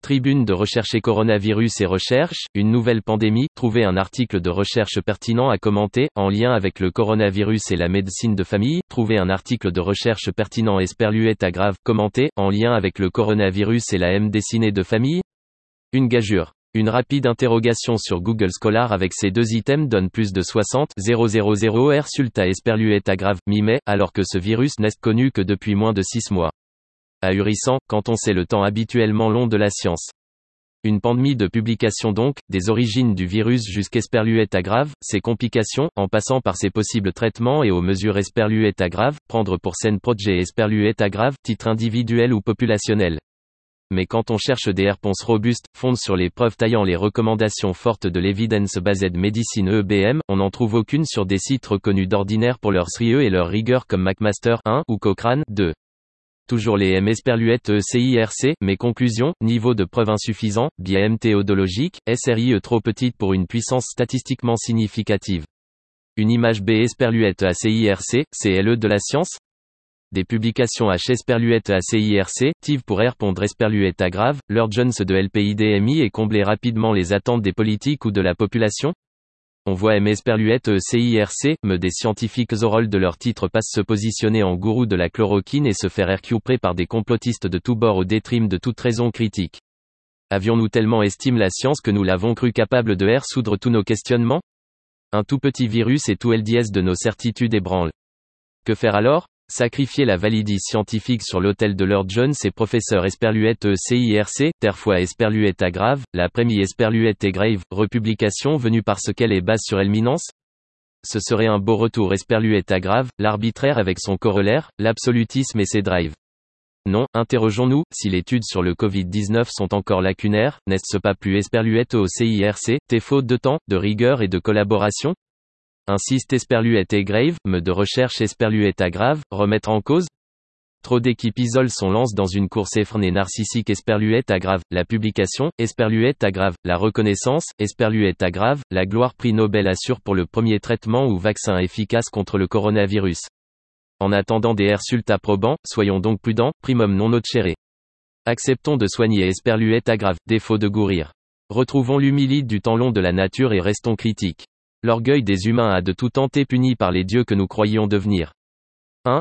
Tribune de recherche coronavirus et recherche, une nouvelle pandémie, trouver un article de recherche pertinent à commenter, en lien avec le coronavirus et la médecine de famille, trouver un article de recherche pertinent esperluette à grave, commenter, en lien avec le coronavirus et la médecine de famille. Une gageure. Une rapide interrogation sur Google Scholar avec ces deux items donne plus de 60 000 résultats esperluette à grave, mi-mai, alors que ce virus n'est connu que depuis moins de 6 mois. Ahurissant, quand on sait le temps habituellement long de la science. Une pandémie de publications donc, des origines du virus jusqu'esperluette à grave, ses complications, en passant par ses possibles traitements et aux mesures esperluette à grave, prendre pour scène projet esperluette à grave, titre individuel ou populationnel. Mais quand on cherche des réponses robustes, fondées sur les preuves taillant les recommandations fortes de l'Evidence-Based Medicine EBM, on n'en trouve aucune sur des sites reconnus d'ordinaire pour leur sérieux et leur rigueur comme McMaster 1 ou Cochrane 2. Toujours les esperluettes CIRC, mes conclusions, niveau de preuve insuffisant, biais méthodologique, SRI trop petite pour une puissance statistiquement significative. Une image B esperluette ACIRC, CLE de la science. Des publications H esperluette ACIRC, TIV pour répondre esperluette à grave, l'urgence de LPIDMI et combler rapidement les attentes des politiques ou de la population. On voit esperluette CIRC, des scientifiques au rôle de leur titre passent se positionner en gourou de la chloroquine et se faire récupérer par des complotistes de tous bords au détriment de toute raison critique. Avions-nous tellement estimé la science que nous l'avons cru capable de résoudre tous nos questionnements? Un tout petit virus et tout LDS de nos certitudes ébranle. Que faire alors? Sacrifier la validité scientifique sur l'autel de Lord Jones et professeur esperluette CIRC, terfois esperluette à grave, la première esperluette est grave, republication venue parce qu'elle est base sur l'éminence? Ce serait un beau retour esperluette à grave, l'arbitraire avec son corollaire, l'absolutisme et ses drives. Non, interrogeons-nous, si les études sur le Covid-19 sont encore lacunaires, n'est-ce pas plus esperluette au CIRC, faute de temps, de rigueur et de collaboration? Insiste esperluette et grave, de recherche esperluette à grave, remettre en cause? Trop d'équipes isolent son lance dans une course effrénée narcissique esperluette à grave, la publication, esperluette à grave, la reconnaissance, esperluette à grave, la gloire prix Nobel assure pour le premier traitement ou vaccin efficace contre le coronavirus. En attendant des résultats probants, soyons donc prudents, primum non nocere. Acceptons de soigner esperluette à grave, défaut de gourir. Retrouvons l'humilité du temps long de la nature et restons critiques. L'orgueil des humains a de tout temps été puni par les dieux que nous croyions devenir. 1.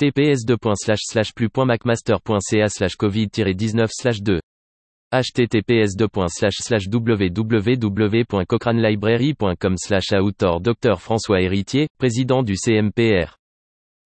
https://plus.macmaster.ca/covid-19/2 https://www.cochranelibrary.com/auteur Dr François Héritier, président du CMPR